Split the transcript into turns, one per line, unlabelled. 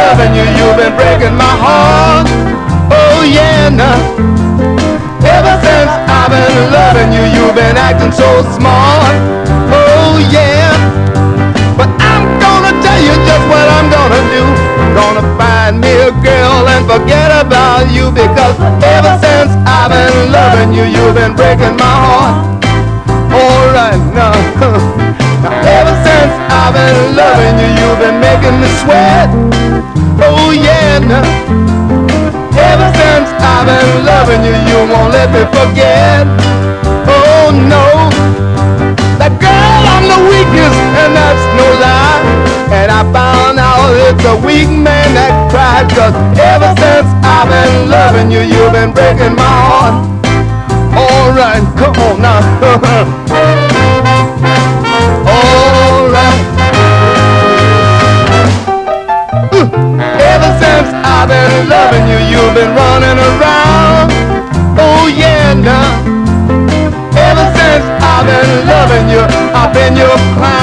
loving you, you've been breaking my heart. Oh yeah, nah. Ever since I've been loving you, you've been acting so smart. Oh yeah. But I'm gonna tell you just what I'm gonna do. Gonna find me a girl and forget about you, because ever since I've been loving you, you've been breaking my heart. Alright now. Ever since I've been loving you, you've been making me sweat. Oh yeah now. Ever since I've been loving you, you won't let me forget. Oh no. That girl, I'm the weakest, and that's no lie. And I found out it's a weak man that cried, 'cause ever since I've been loving you, you've been breaking my heart. Alright, come on now. Alright. Ever since I've been loving you, you've been running around. Oh yeah now. Ever since I've been loving you, I've been your clown.